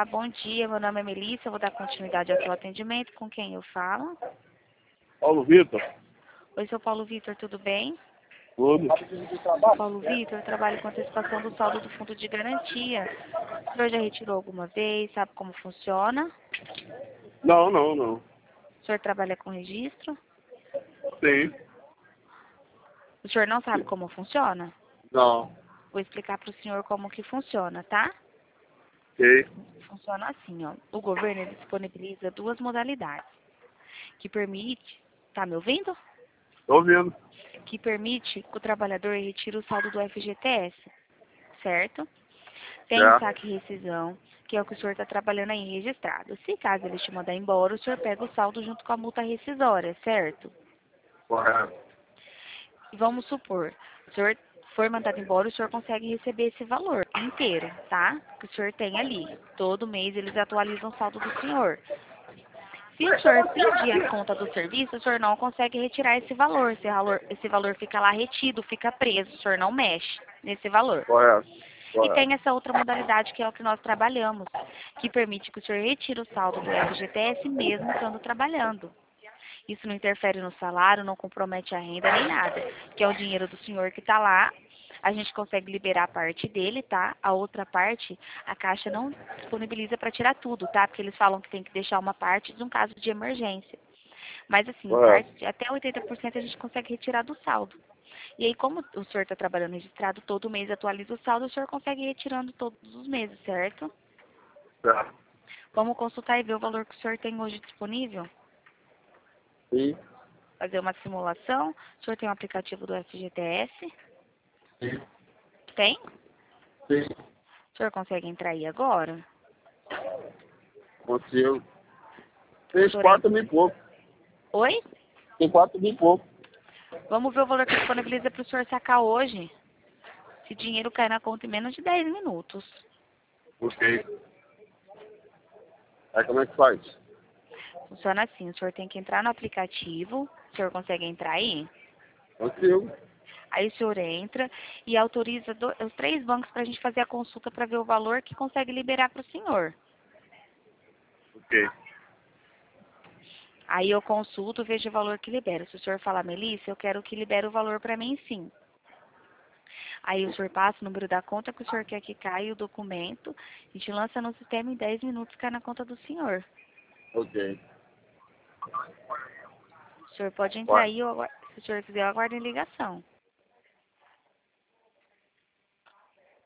bom dia. Meu nome é Melissa. Eu vou dar continuidade ao seu atendimento. Com quem eu falo? Paulo Vitor. Oi, seu Paulo Vitor, tudo bem? Tudo. Sou Paulo Vitor, eu trabalho com antecipação do saldo do fundo de garantia. O senhor já retirou alguma vez? Sabe como funciona? Não. O senhor trabalha com registro? Sim. O senhor não sabe como funciona? Não. Vou explicar para o senhor como que funciona, tá? Ok. Funciona assim, ó. O governo ele disponibiliza duas modalidades, que permite... Tá me ouvindo? Tô ouvindo. Que permite que o trabalhador retire o saldo do FGTS, certo? Tem o Certo. saque e rescisão, que é o que o senhor está trabalhando aí registrado. Se caso ele te mandar embora, o senhor pega o saldo junto com a multa rescisória, certo? Correto. E vamos supor, o senhor for mandado embora, o senhor consegue receber esse valor inteiro, tá? Que o senhor tem ali. Todo mês eles atualizam o saldo do senhor. Se o senhor pedir a conta do serviço, o senhor não consegue retirar esse valor. Esse valor fica lá retido, fica preso. O senhor não mexe nesse valor. Correto. E tem Correto. essa outra modalidade que é o que nós trabalhamos, que permite que o senhor retire o saldo do FGTS mesmo estando trabalhando. Isso não interfere no salário, não compromete a renda nem nada, que é o dinheiro do senhor que está lá. A gente consegue liberar a parte dele, tá? A outra parte, a Caixa não disponibiliza para tirar tudo, tá? Porque eles falam que tem que deixar uma parte de um caso de emergência. Mas assim, Correto. até 80% a gente consegue retirar do saldo. E aí, como o senhor está trabalhando registrado, todo mês atualiza o saldo, o senhor consegue ir retirando todos os meses, certo? Certo. Vamos consultar e ver o valor que o senhor tem hoje disponível? Sim. Fazer uma simulação. O senhor tem um aplicativo do FGTS? Sim. Tem? Sim. O senhor consegue entrar aí agora? Consigo. O Tem senhor 4 mil e pouco. Oi? Tem 4 mil e pouco. Vamos ver o valor que disponibiliza para o senhor sacar hoje. Esse dinheiro cai na conta em menos de 10 minutos. Ok. Aí como é que faz? Funciona assim, o senhor tem que entrar no aplicativo. O senhor consegue entrar aí? Consigo. Aí o senhor entra e autoriza os 3 bancos para a gente fazer a consulta para ver o valor que consegue liberar para o senhor. Ok. Aí eu consulto, vejo o valor que libera. Se o senhor falar, Melissa, eu quero que libere o valor para mim sim. Aí o senhor passa o número da conta que o senhor quer que caia, o documento, a gente lança no sistema em 10 minutos, cai na conta do senhor. Ok. O senhor pode entrar Vai. aí, se o senhor quiser, eu aguardo em ligação.